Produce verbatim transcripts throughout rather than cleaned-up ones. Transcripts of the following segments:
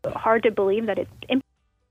hard to believe that it's imp-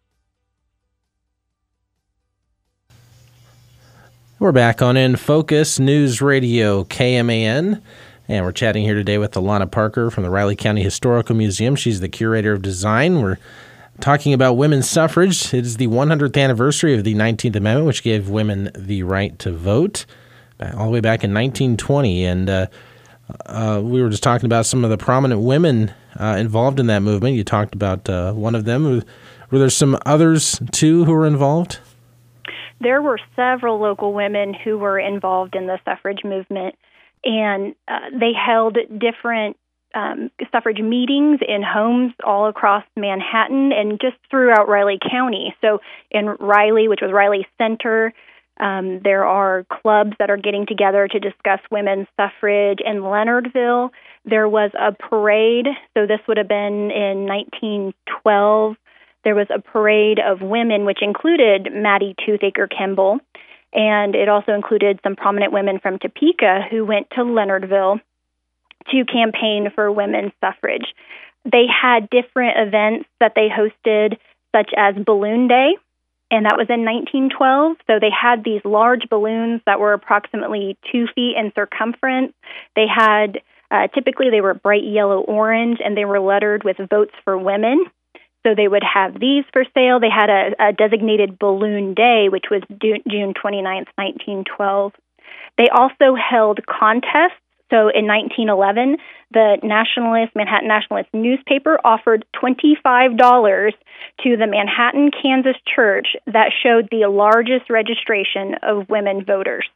We're back on In Focus News Radio K M A N, and we're chatting here today with Alana Parker from the Riley County Historical Museum. She's the curator of design. We're talking about women's suffrage. It is the one hundredth anniversary of the nineteenth Amendment, which gave women the right to vote all the way back in nineteen twenty. And uh, uh, we were just talking about some of the prominent women uh, involved in that movement. You talked about uh, one of them. Were there some others, too, who were involved? There were several local women who were involved in the suffrage movement, and uh, they held different um, suffrage meetings in homes all across Manhattan and just throughout Riley County. So in Riley, which was Riley Center, um, there are clubs that are getting together to discuss women's suffrage. In Leonardville, there was a parade. So this would have been in nineteen twelve. There was a parade of women, which included Maddie Toothaker Kimball, and it also included some prominent women from Topeka who went to Leonardville to campaign for women's suffrage. They had different events that they hosted, such as Balloon Day, and that was in nineteen twelve. So they had these large balloons that were approximately two feet in circumference. They had, uh, typically they were bright yellow-orange, and they were lettered with Votes for Women. So they would have these for sale. They had a, a designated Balloon Day, which was June twenty-ninth, nineteen twelve. They also held contests. So in nineteen eleven, the Nationalist, Manhattan Nationalist newspaper offered twenty-five dollars to the Manhattan, Kansas church that showed the largest registration of women voters.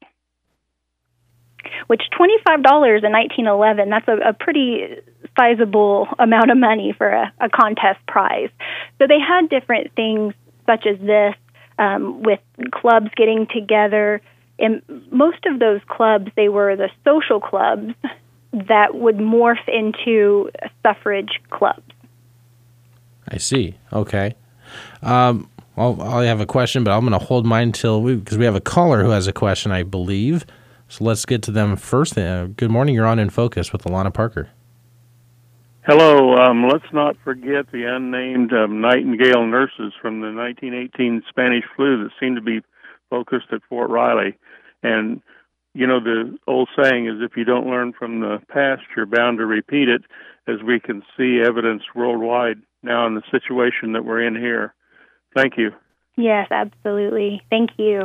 Which twenty-five dollars in nineteen eleven, that's a, a pretty sizable amount of money for a, a contest prize. So they had different things such as this, um, with clubs getting together. And most of those clubs, they were the social clubs that would morph into suffrage clubs. I see. Okay. Um, I'll, I'll have a question, but I'm going to hold mine till we, because we have a caller who has a question, I believe. So let's get to them first. Uh, good morning. You're on In Focus with Alana Parker. Hello. Um, let's not forget the unnamed um, Nightingale nurses from the nineteen eighteen Spanish flu that seemed to be focused at Fort Riley. And, you know, the old saying is if you don't learn from the past, you're bound to repeat it, as we can see evidence worldwide now in the situation that we're in here. Thank you. Yes, absolutely. Thank you.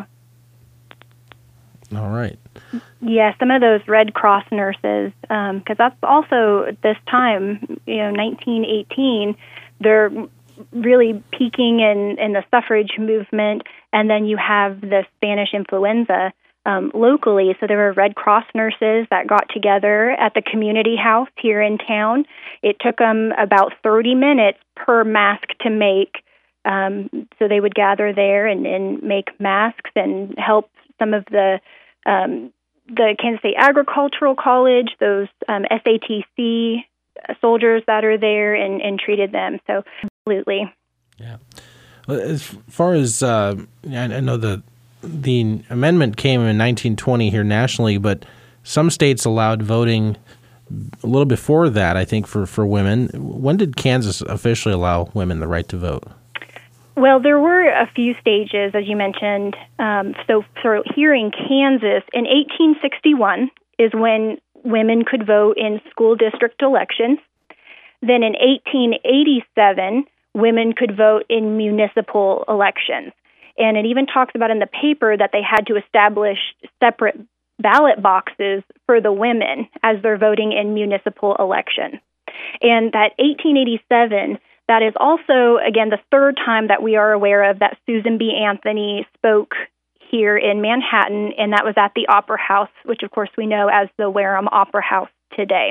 All right. Yeah, some of those Red Cross nurses, because um, that's also at this time, you know, nineteen eighteen, they're really peaking in, in the suffrage movement, and then you have the Spanish influenza um, locally. So there were Red Cross nurses that got together at the community house here in town. It took them about thirty minutes per mask to make. Um, so they would gather there and, and make masks and help some of the um, the Kansas State Agricultural College, those um, S A T C soldiers that are there, and, and treated them. So absolutely. Yeah. Well, as far as uh, I know, the the amendment came in nineteen twenty here nationally, but some states allowed voting a little before that, I think, for, for women. When did Kansas officially allow women the right to vote? Well, there were a few stages, as you mentioned. Um, so, so here in Kansas, in eighteen sixty-one is when women could vote in school district elections. Then in eighteen eighty-seven, women could vote in municipal elections. And it even talks about in the paper that they had to establish separate ballot boxes for the women as they're voting in municipal elections. And that eighteen eighty-seven, that is also, again, the third time that we are aware of that Susan B. Anthony spoke here in Manhattan, and that was at the Opera House, which, of course, we know as the Wareham Opera House today.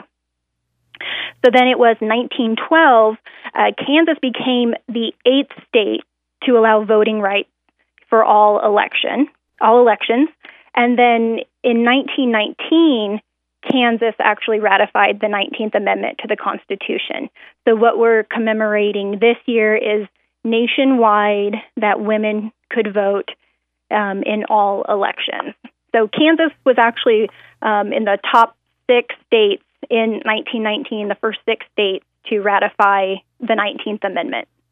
So then it was nineteen twelve, uh, Kansas became the eighth state to allow voting rights for all election, all elections. And then in nineteen nineteen, Kansas actually ratified the nineteenth Amendment to the Constitution. So what we're commemorating this year is nationwide that women could vote um, in all elections. So Kansas was actually um, in the top six states in nineteen nineteen, the first six states to ratify the nineteenth Amendment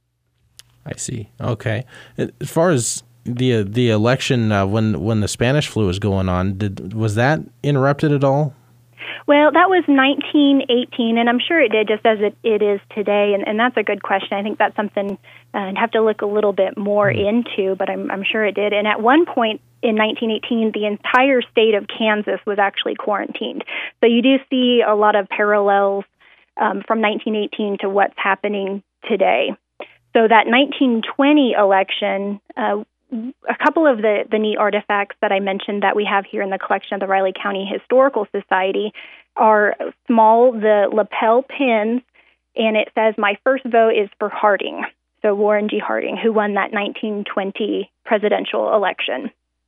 I see. Okay. As far as the the election uh, when when the Spanish flu was going on, did was that interrupted at all? Well, that was nineteen eighteen, and I'm sure it did, just as it, it is today, and, and that's a good question. I think that's something uh, I'd have to look a little bit more into, but I'm, I'm sure it did. And at one point in nineteen eighteen, the entire state of Kansas was actually quarantined. So you do see a lot of parallels um, from nineteen eighteen to what's happening today. So that nineteen twenty election, uh, a couple of the, the neat artifacts that I mentioned that we have here in the collection of the Riley County Historical Society are small, the lapel pins, and it says, "My first vote is for Harding." So Warren G. Harding, who won that nineteen twenty presidential election.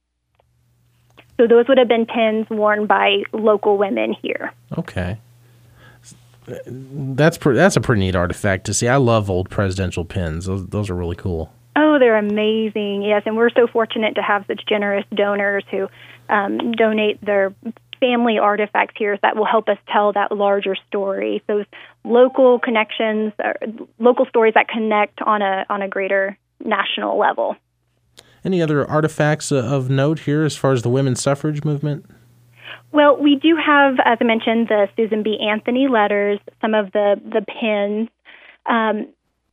So those would have been pins worn by local women here. Okay. That's pre- that's a pretty neat artifact to see. I love old presidential pins. Those, those are really cool. Oh, they're amazing, yes, and we're so fortunate to have such generous donors who um, donate their family artifacts here that will help us tell that larger story. Those local connections, or local stories that connect on a on a greater national level. Any other artifacts uh, of note here as far as the women's suffrage movement? Well, we do have, as I mentioned, the Susan B. Anthony letters, some of the, the pins. Um,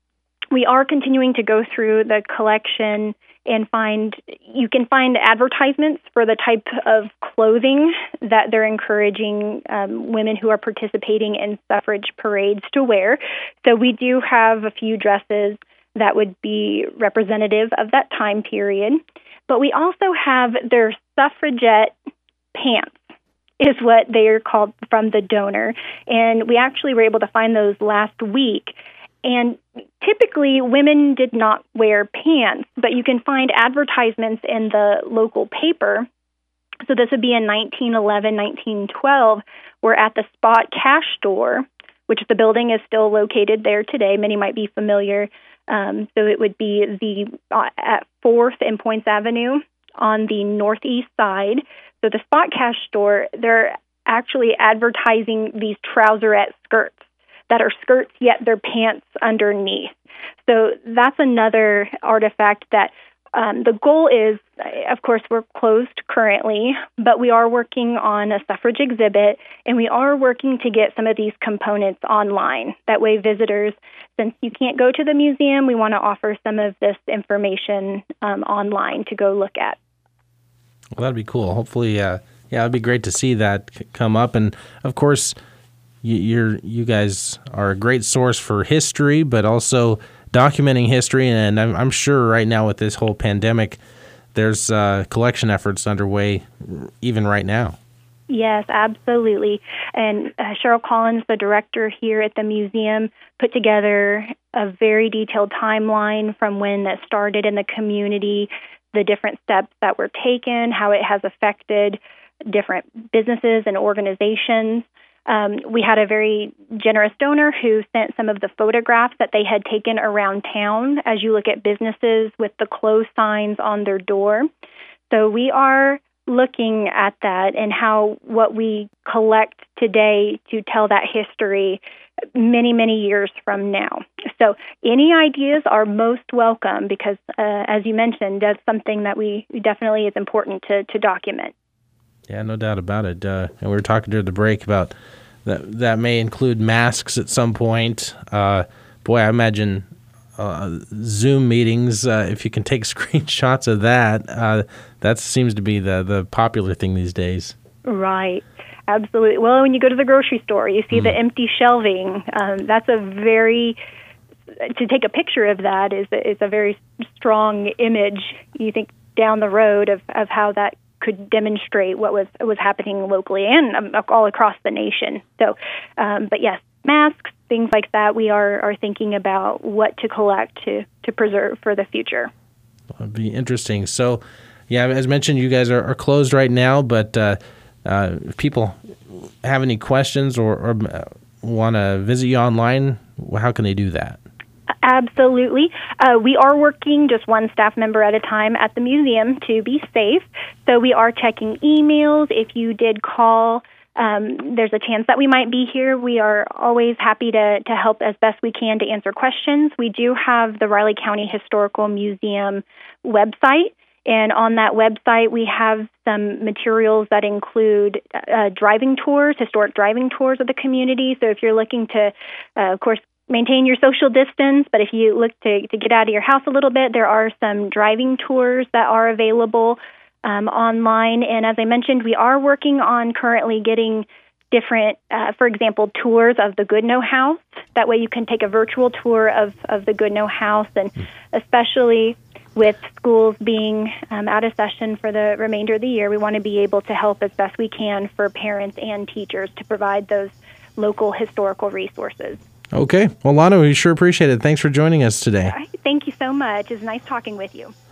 we are continuing to go through the collection and find, you can find advertisements for the type of clothing that they're encouraging um, women who are participating in suffrage parades to wear. So we do have a few dresses that would be representative of that time period. But we also have their suffragette pants, is what they are called from the donor. And we actually were able to find those last week. And typically, women did not wear pants, but you can find advertisements in the local paper. So this would be in nineteen eleven, nineteen twelve, where at the Spot Cash Store, which the building is still located there today. Many might be familiar. Um, so it would be the uh, at fourth and Points Avenue on the northeast side. So the Spot Cash Store, they're actually advertising these trouserette skirts that are skirts, yet they're pants underneath. So that's another artifact that um, the goal is, of course, we're closed currently, but we are working on a suffrage exhibit, and we are working to get some of these components online. That way visitors, since you can't go to the museum, we want to offer some of this information um, online to go look at. Well, that'd be cool. Hopefully, uh, yeah, it'd be great to see that c- come up. And of course, you, you're you guys are a great source for history, but also documenting history. And I'm, I'm sure right now with this whole pandemic, there's uh, collection efforts underway, even right now. Yes, absolutely. And uh, Cheryl Collins, the director here at the museum, put together a very detailed timeline from when that started in the community, the different steps that were taken, how it has affected different businesses and organizations. Um, we had a very generous donor who sent some of the photographs that they had taken around town as you look at businesses with the closed signs on their door. So we are looking at that and how what we collect today to tell that history many, many years from now. So any ideas are most welcome because, uh, as you mentioned, that's something that we definitely is important to, to document. Yeah, no doubt about it. Uh, and we were talking during the break about that. That may include masks at some point. Uh, boy, I imagine uh, Zoom meetings. Uh, if you can take screenshots of that, uh, that seems to be the the popular thing these days. Right. Absolutely. Well, when you go to the grocery store, you see mm. the empty shelving. Um, that's a very to take a picture of that is is a very strong image. You think down the road of, of how that could demonstrate what was was happening locally and um, all across the nation. So, um, but yes, masks, things like that. We are, are thinking about what to collect to, to preserve for the future. That'd be interesting. So, yeah, as mentioned, you guys are, are closed right now, but uh, uh, if people have any questions or, or want to visit you online, how can they do that? Absolutely. Uh, we are working just one staff member at a time at the museum to be safe. So we are checking emails. If you did call um, there's a chance that we might be here. We are always happy to, to help as best we can to answer questions. We do have the Riley County Historical Museum website, and on that website we have some materials that include uh, driving tours, historic driving tours of the community. So if you're looking to, uh, of course, maintain your social distance, but if you look to, to get out of your house a little bit, there are some driving tours that are available um, online. And as I mentioned, we are working on currently getting different, uh, for example, tours of the Goodnoe House. That way you can take a virtual tour of, of the Goodnoe House, and especially with schools being um, out of session for the remainder of the year, we want to be able to help as best we can for parents and teachers to provide those local historical resources. Okay. Well, Lana, we sure appreciate it. Thanks for joining us today. All right. Thank you so much. It's nice talking with you.